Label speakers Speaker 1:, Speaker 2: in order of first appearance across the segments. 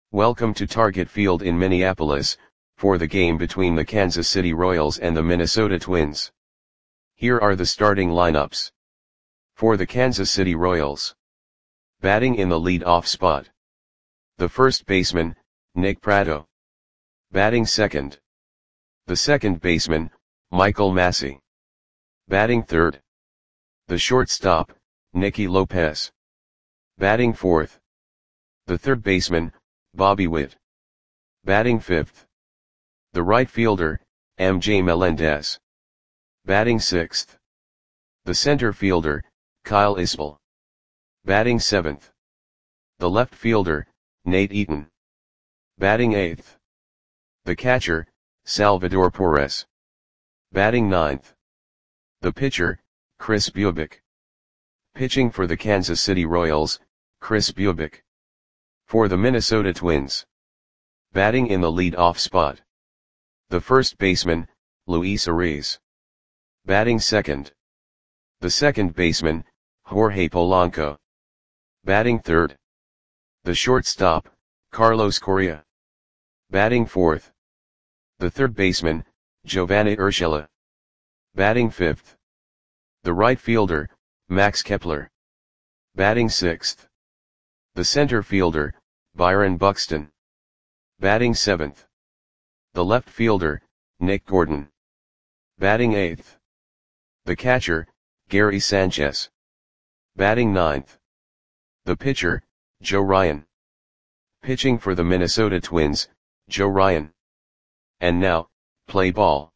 Speaker 1: Welcome to Target Field in Minneapolis, for the game between the Kansas City Royals and the Minnesota Twins. Here are the starting lineups. For the Kansas City Royals. Batting in the lead-off spot. The first baseman, Nick Pratto. Batting second. The second baseman, Michael Massey. Batting third. The shortstop, Nicky Lopez. Batting fourth. The third baseman, Bobby Witt. Batting fifth. The right fielder, MJ Melendez. Batting sixth. The center fielder, Kyle Isbell. Batting seventh. The left fielder, Nate Eaton. Batting eighth. The catcher, Salvador Perez. Batting ninth. The pitcher, Kris Bubic. Pitching for the Kansas City Royals, Kris Bubic. For the Minnesota Twins. Batting in the lead-off spot. The first baseman, Luis Arraez. Batting second. The second baseman, Jorge Polanco. Batting third. The shortstop, Carlos Correa. Batting fourth. The third baseman, Giovanny Urshela. Batting fifth. The right fielder, Max Kepler. Batting sixth. The center fielder, Byron Buxton. Batting seventh. The left fielder, Nick Gordon. Batting eighth. The catcher, Gary Sanchez. Batting ninth. The pitcher, Joe Ryan. Pitching for the Minnesota Twins, Joe Ryan. And now, play ball.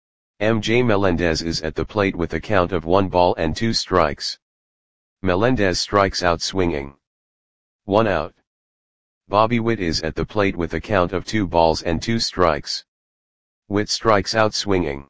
Speaker 1: MJ Melendez is at the plate with a count of 1-2 strikes. Melendez strikes out swinging. 1 out. Bobby Witt is at the plate with a count of 2-2 strikes. Witt strikes out swinging.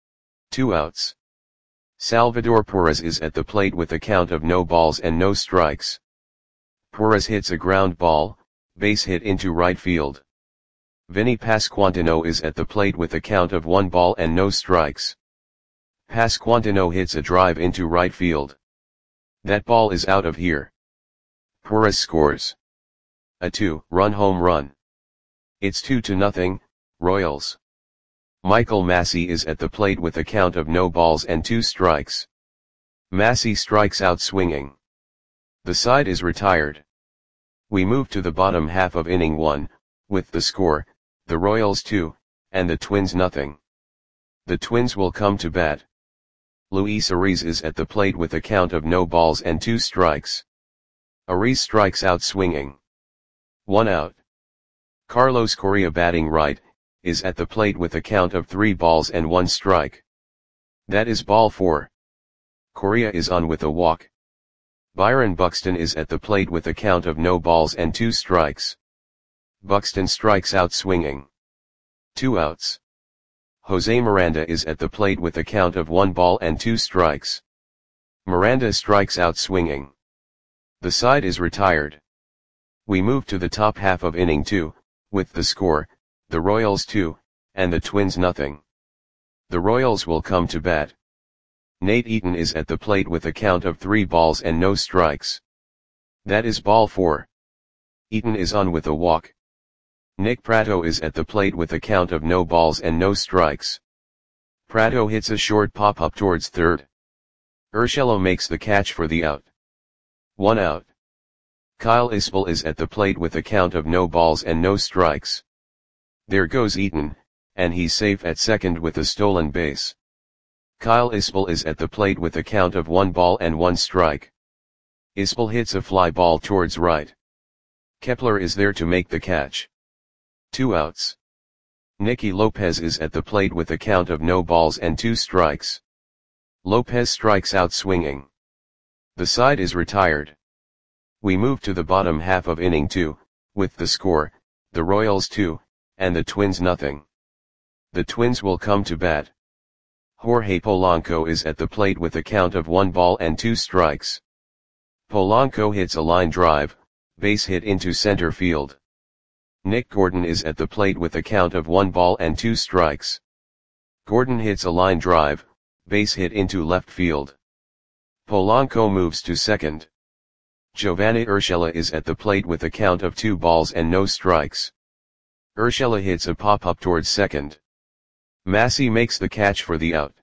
Speaker 1: 2 outs. Salvador Perez is at the plate with a count of no balls and no strikes. Perez hits a ground ball, base hit into right field. Vinny Pasquantino is at the plate with a count of 1 ball and no strikes. Pasquantino hits a drive into right field. That ball is out of here. Perez scores a 2-run home run. It's 2-0, Royals. Michael Massey is at the plate with a count of no balls and 2 strikes. Massey strikes out swinging. The side is retired. We move to the bottom half of inning 1, with the score, the Royals 2, and the Twins 0. The Twins will come to bat. Luis Arraez is at the plate with a count of no balls and 2 strikes. Arraez strikes out swinging. 1 out. Carlos Correa batting right, is at the plate with a count of 3 balls and 1 strike. That is ball 4. Correa is on with a walk. Byron Buxton is at the plate with a count of no balls and 2 strikes. Buxton strikes out swinging. 2 outs. Jose Miranda is at the plate with a count of 1 ball and 2 strikes. Miranda strikes out swinging. The side is retired. We move to the top half of inning 2, with the score, the Royals 2, and the Twins 0. The Royals will come to bat. Nate Eaton is at the plate with a count of 3 balls and no strikes. That is ball 4. Eaton is on with a walk. Nick Pratto is at the plate with a count of no balls and no strikes. Pratto hits a short pop-up towards third. Urshela makes the catch for the out. 1 out. Kyle Isbell is at the plate with a count of no balls and no strikes. There goes Eaton, and he's safe at second with a stolen base. Kyle Isbell is at the plate with a count of 1 ball and 1 strike. Isbell hits a fly ball towards right. Kepler is there to make the catch. 2 outs. Nicky Lopez is at the plate with a count of no balls and 2 strikes. Lopez strikes out swinging. The side is retired. We move to the bottom half of inning 2, with the score, the Royals 2, and the Twins 0. The Twins will come to bat. Jorge Polanco is at the plate with a count of 1 ball and 2 strikes. Polanco hits a line drive, base hit into center field. Nick Gordon is at the plate with a count of 1 ball and 2 strikes. Gordon hits a line drive, base hit into left field. Polanco moves to second. Giovanni Urshela is at the plate with a count of 2 balls and no strikes. Urshela hits a pop-up towards second. Massey makes the catch for the out.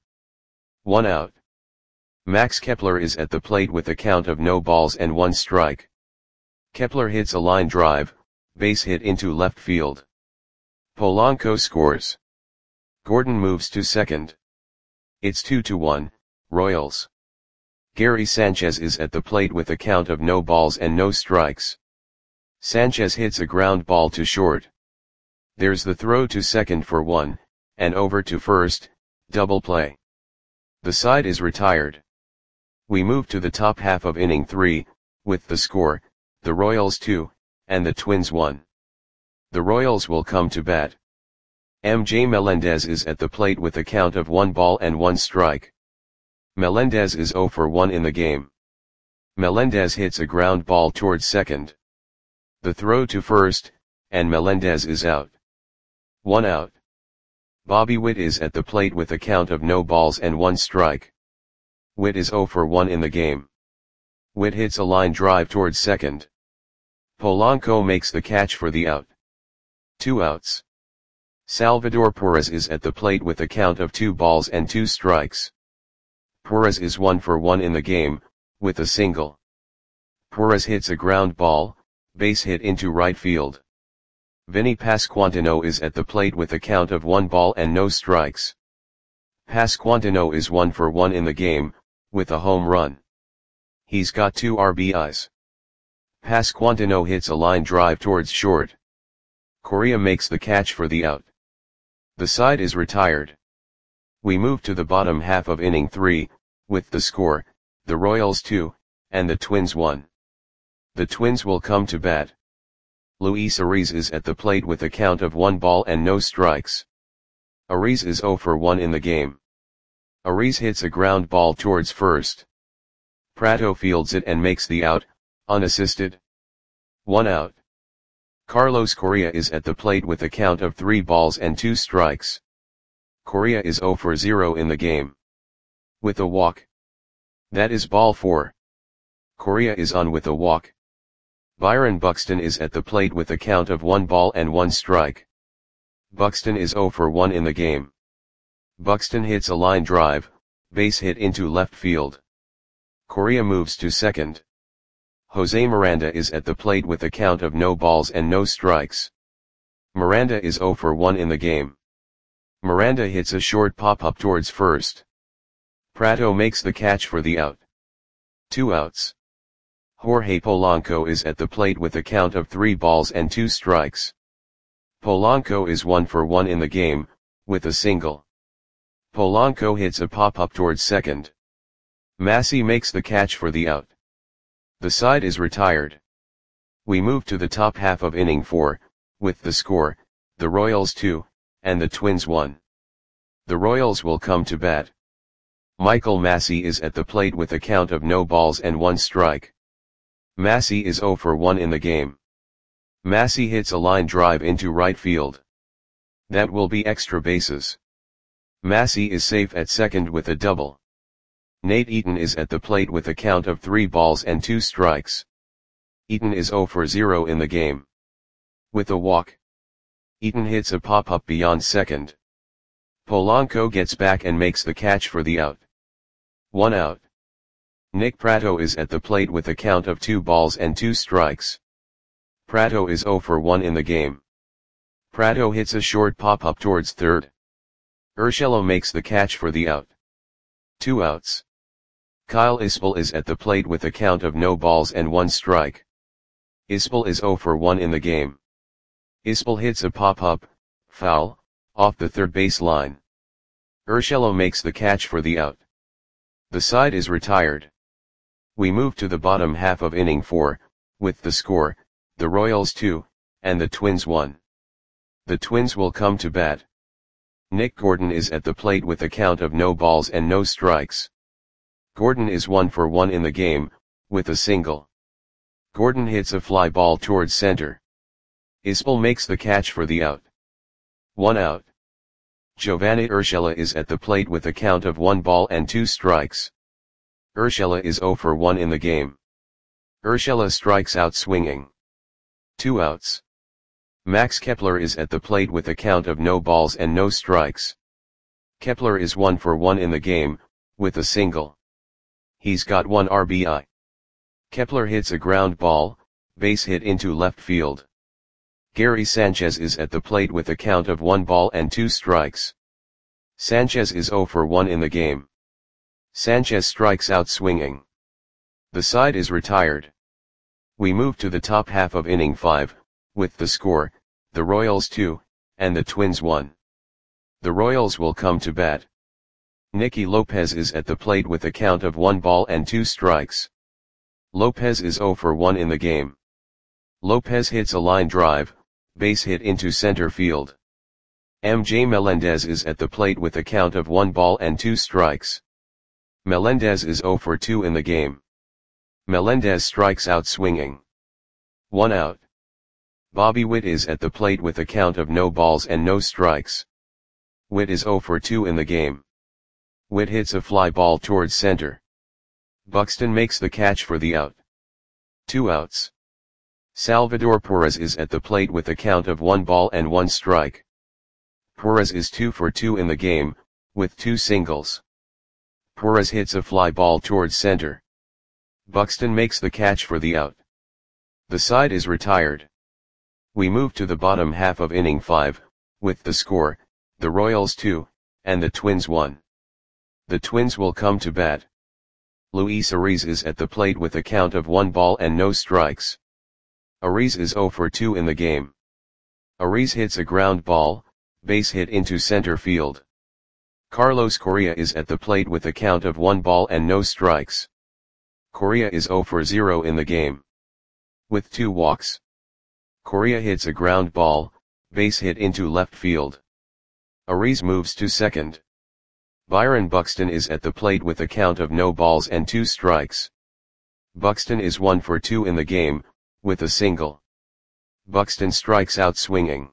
Speaker 1: 1 out. Max Kepler is at the plate with a count of no balls and 1 strike. Kepler hits a line drive, base hit into left field. Polanco scores. Gordon moves to second. It's 2-1, Royals. Gary Sanchez is at the plate with a count of no balls and no strikes. Sanchez hits a ground ball to short. There's the throw to second for 1, and over to first, double play. The side is retired. We move to the top half of inning 3, with the score, the Royals 2, and the Twins 1. The Royals will come to bat. MJ Melendez is at the plate with a count of 1 ball and 1 strike. Melendez is 0 for 1 in the game. Melendez hits a ground ball towards second. The throw to first, and Melendez is out. 1 out. Bobby Witt is at the plate with a count of no balls and 1 strike. Witt is 0 for 1 in the game. Witt hits a line drive towards second. Polanco makes the catch for the out. 2 outs. Salvador Perez is at the plate with a count of 2 balls and 2 strikes. Perez is 1 for 1 in the game, with a single. Perez hits a ground ball, base hit into right field. Vinny Pasquantino is at the plate with a count of 1 ball and no strikes. Pasquantino is 1 for 1 in the game, with a home run. He's got 2 RBIs. Pasquantino hits a line drive towards short. Correa makes the catch for the out. The side is retired. We move to the bottom half of inning 3, with the score, the Royals 2, and the Twins 1. The Twins will come to bat. Luis Ariz is at the plate with a count of 1 ball and no strikes. Ariz is 0 for 1 in the game. Ariz hits a ground ball towards first. Prato fields it and makes the out, unassisted. 1 out. Carlos Correa is at the plate with a count of 3 balls and 2 strikes. Correa is 0 for 0 in the game. With a walk. That is ball 4. Correa is on with a walk. Byron Buxton is at the plate with a count of 1 ball and 1 strike. Buxton is 0 for 1 in the game. Buxton hits a line drive, base hit into left field. Correa moves to second. Jose Miranda is at the plate with a count of no balls and no strikes. Miranda is 0 for 1 in the game. Miranda hits a short pop-up towards first. Prato makes the catch for the out. 2 outs. Jorge Polanco is at the plate with a count of 3 balls and 2 strikes. Polanco is 1 for 1 in the game, with a single. Polanco hits a pop-up towards second. Massey makes the catch for the out. The side is retired. We move to the top half of inning 4, with the score, the Royals 2, and the Twins 1. The Royals will come to bat. Michael Massey is at the plate with a count of no balls and 1 strike. Massey is 0 for 1 in the game. Massey hits a line drive into right field. That will be extra bases. Massey is safe at second with a double. Nate Eaton is at the plate with a count of 3 balls and 2 strikes. Eaton is 0 for 0 in the game. With a walk. Eaton hits a pop-up beyond second. Polanco gets back and makes the catch for the out. 1 out. Nick Prato is at the plate with a count of 2 balls and 2 strikes. Prato is 0 for 1 in the game. Prato hits a short pop-up towards third. Urshela makes the catch for the out. 2 outs. Kyle Isbell is at the plate with a count of no balls and 1 strike. Isbell is 0 for 1 in the game. Isbell hits a pop-up, foul, off the third base line. Urshela makes the catch for the out. The side is retired. We move to the bottom half of inning 4, with the score, the Royals 2, and the Twins 1. The Twins will come to bat. Nick Gordon is at the plate with a count of no balls and no strikes. Gordon is 1 for 1 in the game, with a single. Gordon hits a fly ball towards center. Isbell makes the catch for the out. 1 out. Giovanni Urshela is at the plate with a count of 1 ball and 2 strikes. Urshela is 0 for 1 in the game. Urshela strikes out swinging. 2 outs. Max Kepler is at the plate with a count of no balls and no strikes. Kepler is 1 for 1 in the game, with a single. He's got 1 RBI. Kepler hits a ground ball, base hit into left field. Gary Sanchez is at the plate with a count of 1 ball and 2 strikes. Sanchez is 0 for 1 in the game. Sanchez strikes out swinging. The side is retired. We move to the top half of inning 5, with the score, the Royals 2, and the Twins 1. The Royals will come to bat. Nicky Lopez is at the plate with a count of 1 ball and 2 strikes. Lopez is 0 for 1 in the game. Lopez hits a line drive, base hit into center field. MJ Melendez is at the plate with a count of 1 ball and 2 strikes. Melendez is 0 for 2 in the game. Melendez strikes out swinging. 1 out. Bobby Witt is at the plate with a count of no balls and no strikes. Witt is 0 for 2 in the game. Witt hits a fly ball towards center. Buxton makes the catch for the out. 2 outs. Salvador Perez is at the plate with a count of 1 ball and 1 strike. Perez is 2 for 2 in the game, with 2 singles. Perez hits a fly ball towards center. Buxton makes the catch for the out. The side is retired. We move to the bottom half of inning 5, with the score, the Royals 2, and the Twins 1. The Twins will come to bat. Luis Ariz is at the plate with a count of 1 ball and no strikes. Ariz is 0 for 2 in the game. Ariz hits a ground ball, base hit into center field. Carlos Correa is at the plate with a count of 1 ball and no strikes. Correa is 0 for 0 in the game. With 2 walks. Correa hits a ground ball, base hit into left field. Ariz moves to second. Byron Buxton is at the plate with a count of no balls and 2 strikes. Buxton is 1 for 2 in the game, with a single. Buxton strikes out swinging.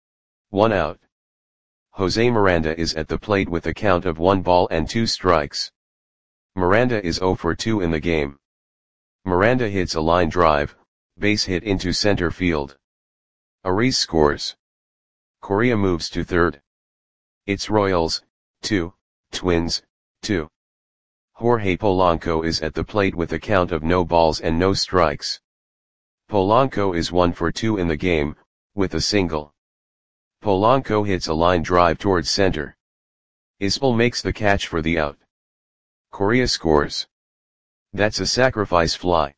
Speaker 1: 1 out. Jose Miranda is at the plate with a count of 1 ball and 2 strikes. Miranda is 0 for 2 in the game. Miranda hits a line drive, base hit into center field. Ariz scores. Correa moves to third. It's Royals, 2, Twins, 2. Jorge Polanco is at the plate with a count of no balls and no strikes. Polanco is 1 for 2 in the game, with a single. Polanco hits a line drive towards center. Isbell makes the catch for the out. Correa scores. That's a sacrifice fly.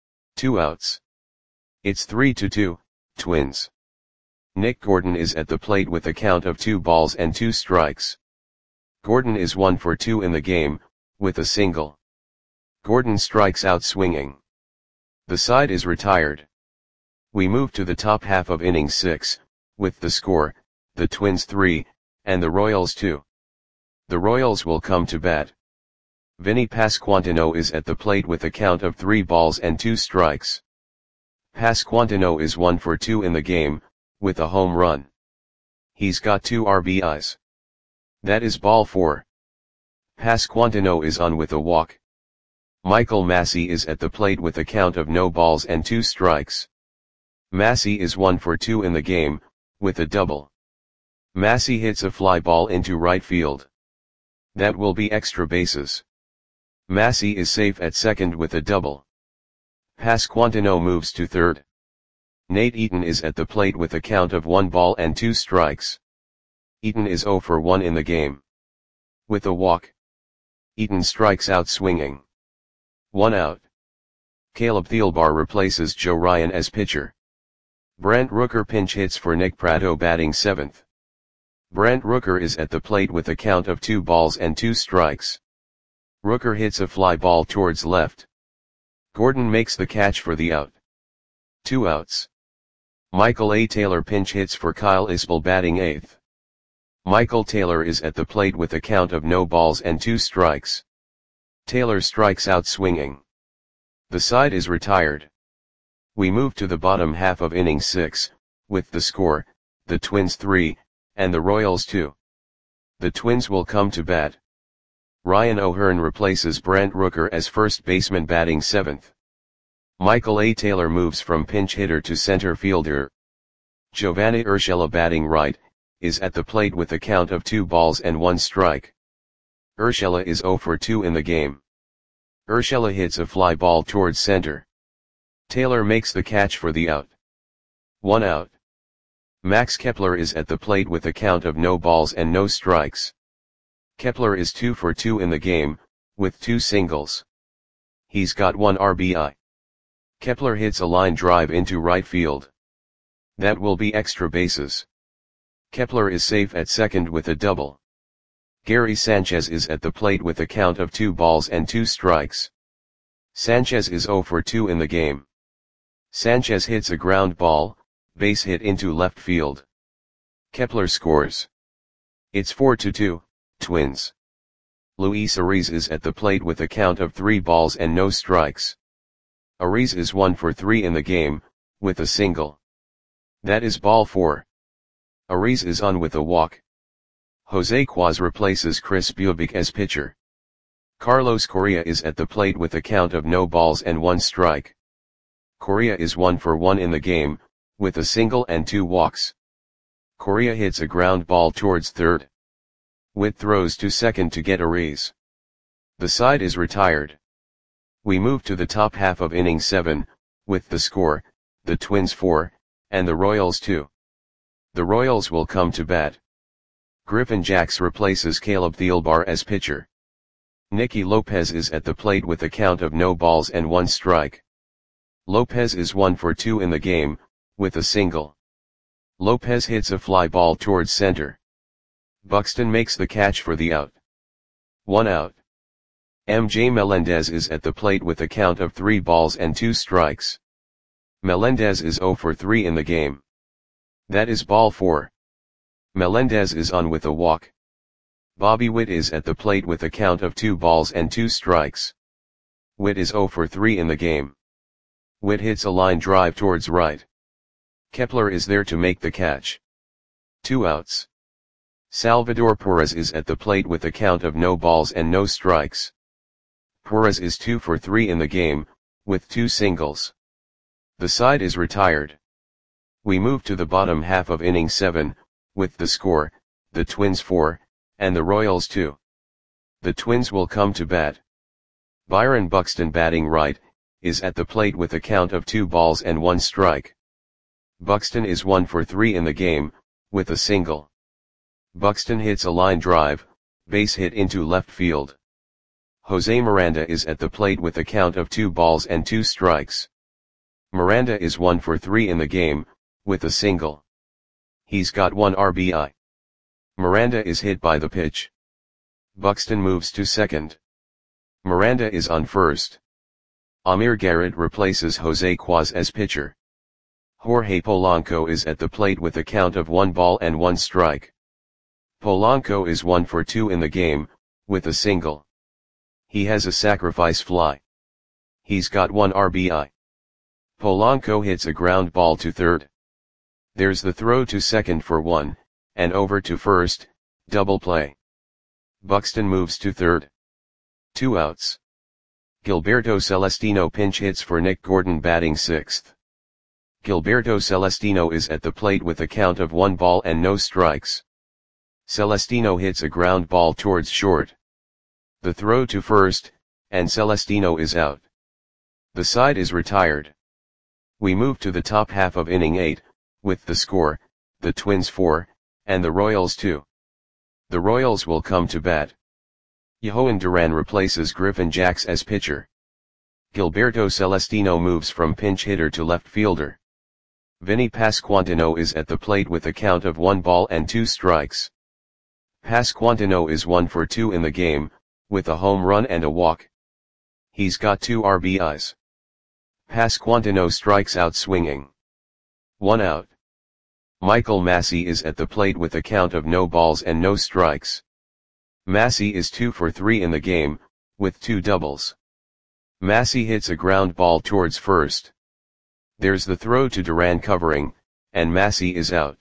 Speaker 1: 2 outs. It's 3-2, Twins. Nick Gordon is at the plate with a count of 2 balls and 2 strikes. Gordon is 1 for 2 in the game, with a single. Gordon strikes out swinging. The side is retired. We move to the top half of inning 6, with the score, the Twins 3, and the Royals 2. The Royals will come to bat. Vinny Pasquantino is at the plate with a count of 3 balls and 2 strikes. Pasquantino is 1 for 2 in the game, with a home run. He's got 2 RBIs. That is ball 4. Pasquantino is on with a walk. Michael Massey is at the plate with a count of no balls and 2 strikes. Massey is 1 for 2 in the game, with a double. Massey hits a fly ball into right field. That will be extra bases. Massey is safe at second with a double. Pasquantino moves to third. Nate Eaton is at the plate with a count of 1 ball and 2 strikes. Eaton is 0 for 1 in the game. With a walk. Eaton strikes out swinging. 1 out. Caleb Thielbar replaces Joe Ryan as pitcher. Brent Rooker pinch hits for Nick Pratto batting 7th. Brent Rooker is at the plate with a count of 2 balls and 2 strikes. Rooker hits a fly ball towards left. Gordon makes the catch for the out. 2 outs. Michael A. Taylor pinch hits for Kyle Isbell batting 8th. Michael Taylor is at the plate with a count of no balls and 2 strikes. Taylor strikes out swinging. The side is retired. We move to the bottom half of inning 6, with the score, the Twins 3, and the Royals 2. The Twins will come to bat. Ryan O'Hearn replaces Brent Rooker as first baseman batting 7th. Michael A. Taylor moves from pinch hitter to center fielder. Giovanni Urshela batting right, is at the plate with a count of 2 balls and 1 strike. Urshela is 0 for 2 in the game. Urshela hits a fly ball towards center. Taylor makes the catch for the out. 1 out. Max Kepler is at the plate with a count of no balls and no strikes. Kepler is 2 for 2 in the game, with 2 singles. He's got 1 RBI. Kepler hits a line drive into right field. That will be extra bases. Kepler is safe at second with a double. Gary Sanchez is at the plate with a count of 2 balls and 2 strikes. Sanchez is 0 for 2 in the game. Sanchez hits a ground ball, base hit into left field. Kepler scores. It's 4-2, Twins. Luis Ariz is at the plate with a count of 3 balls and no strikes. Ariz is 1 for 3 in the game, with a single. That is ball 4. Ariz is on with a walk. Jose Quaz replaces Chris Bubic as pitcher. Carlos Correa is at the plate with a count of no balls and 1 strike. Correa is 1 for 1 in the game, with a single and 2 walks. Correa hits a ground ball towards third. Witt throws to second to get Ariz. The side is retired. We move to the top half of inning 7, with the score, the Twins 4, and the Royals 2. The Royals will come to bat. Griffin Jax replaces Caleb Thielbar as pitcher. Nicky Lopez is at the plate with a count of no balls and 1 strike. Lopez is 1 for 2 in the game, with a single. Lopez hits a fly ball towards center. Buxton makes the catch for the out. 1 out. MJ Melendez is at the plate with a count of 3 balls and 2 strikes. Melendez is 0 for 3 in the game. That is ball 4. Melendez is on with a walk. Bobby Witt is at the plate with a count of 2 balls and 2 strikes. Witt is 0 for 3 in the game. Witt hits a line drive towards right. Kepler is there to make the catch. 2 outs. Salvador Perez is at the plate with a count of no balls and no strikes. Perez is 2 for 3 in the game, with 2 singles. The side is retired. We move to the bottom half of inning 7, with the score, the Twins 4, and the Royals 2. The Twins will come to bat. Byron Buxton batting right, is at the plate with a count of 2 balls and 1 strike. Buxton is 1 for 3 in the game, with a single. Buxton hits a line drive, base hit into left field. Jose Miranda is at the plate with a count of 2 balls and 2 strikes. Miranda is 1 for 3 in the game, with a single. He's got 1 RBI. Miranda is hit by the pitch. Buxton moves to second. Miranda is on first. Amir Garrett replaces Jose Quaz as pitcher. Jorge Polanco is at the plate with a count of 1 ball and 1 strike. Polanco is 1 for 2 in the game, with a single. He has a sacrifice fly. He's got 1 RBI. Polanco hits a ground ball to third. There's the throw to second for 1, and over to first, double play. Buxton moves to third. 2 outs. Gilberto Celestino pinch hits for Nick Gordon batting sixth. Gilberto Celestino is at the plate with a count of 1 ball and no strikes. Celestino hits a ground ball towards short. The throw to first, and Celestino is out. The side is retired. We move to the top half of inning 8, with the score, the Twins 4, and the Royals 2. The Royals will come to bat. Yohan Duran replaces Griffin Jax as pitcher. Gilberto Celestino moves from pinch hitter to left fielder. Vinny Pasquantino is at the plate with a count of 1 ball and 2 strikes. Pasquantino is 1 for 2 in the game, with a home run and a walk. He's got 2 RBIs. Pasquantino strikes out swinging. 1 out. Michael Massey is at the plate with a count of no balls and no strikes. Massey is 2 for 3 in the game, with 2 doubles. Massey hits a ground ball towards first. There's the throw to Duran covering, and Massey is out.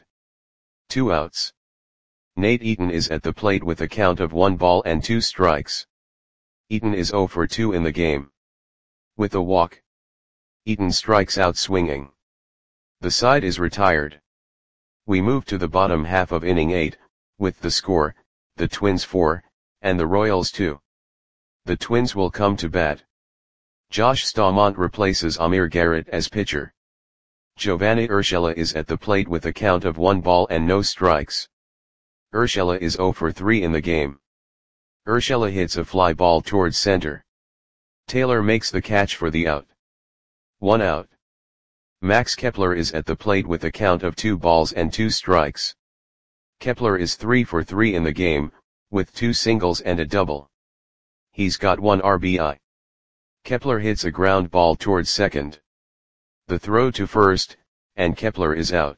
Speaker 1: 2 outs. Nate Eaton is at the plate with a count of 1 ball and 2 strikes. Eaton is 0 for 2 in the game. With a walk. Eaton strikes out swinging. The side is retired. We move to the bottom half of inning 8, with the score, the Twins 4, and the Royals 2. The Twins will come to bat. Josh Staumont replaces Amir Garrett as pitcher. Giovanni Urshela is at the plate with a count of 1 ball and no strikes. Urshela is 0 for 3 in the game. Urshela hits a fly ball towards center. Taylor makes the catch for the out. 1 out. Max Kepler is at the plate with a count of 2 balls and 2 strikes. Kepler is 3 for 3 in the game, with 2 singles and a double. He's got 1 RBI. Kepler hits a ground ball towards second. The throw to first, and Kepler is out.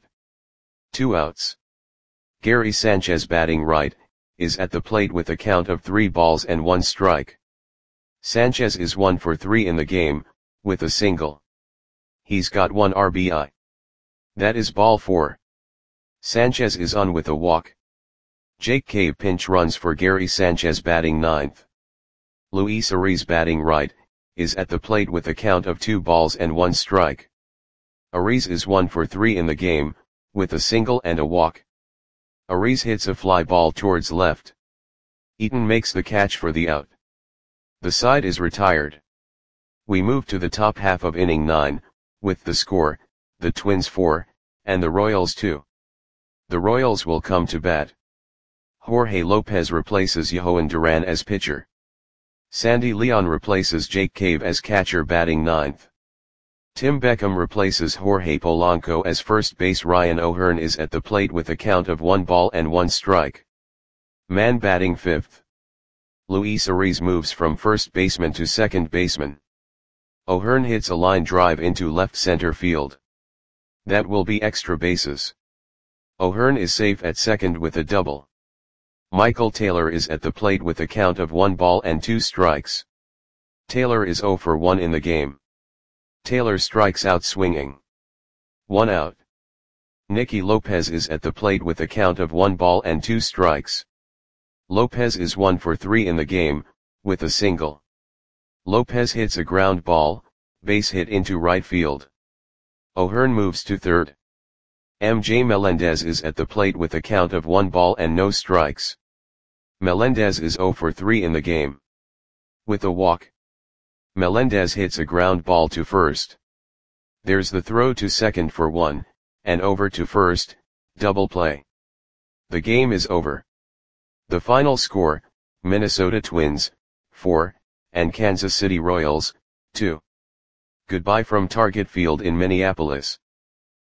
Speaker 1: 2 outs. Gary Sanchez, batting right, is at the plate with a count of 3 balls and 1 strike. Sanchez is 1 for 3 in the game, with a single. He's got 1 RBI. That is ball 4. Sanchez is on with a walk. Jake Cave pinch runs for Gary Sanchez, batting ninth. Luis Ariz, batting right, is at the plate with a count of 2 balls and 1 strike. Ariz is 1 for 3 in the game, with a single and a walk. Ariz hits a fly ball towards left. Eaton makes the catch for the out. The side is retired. We move to the top half of inning 9, with the score, the Twins 4, and the Royals 2. The Royals will come to bat. Jorge Lopez replaces Johan Duran as pitcher. Sandy Leon replaces Jake Cave as catcher, batting ninth. Tim Beckham replaces Jorge Polanco as first base. Ryan O'Hearn is at the plate with a count of 1 ball and 1 strike. Man batting fifth. Luis Ariz moves from first baseman to second baseman. O'Hearn hits a line drive into left center field. That will be extra bases. O'Hearn is safe at second with a double. Michael Taylor is at the plate with a count of 1 ball and 2 strikes. Taylor is 0 for 1 in the game. Taylor strikes out swinging. 1 out. Nicky Lopez is at the plate with a count of 1 ball and 2 strikes. Lopez is 1 for 3 in the game, with a single. Lopez hits a ground ball, base hit into right field. O'Hearn moves to third. MJ Melendez is at the plate with a count of 1 ball and no strikes. Melendez is 0 for 3 in the game. With a walk. Melendez hits a ground ball to first. There's the throw to second for 1, and over to first, double play. The game is over. The final score, Minnesota Twins, 4, and Kansas City Royals, 2. Goodbye from Target Field in Minneapolis.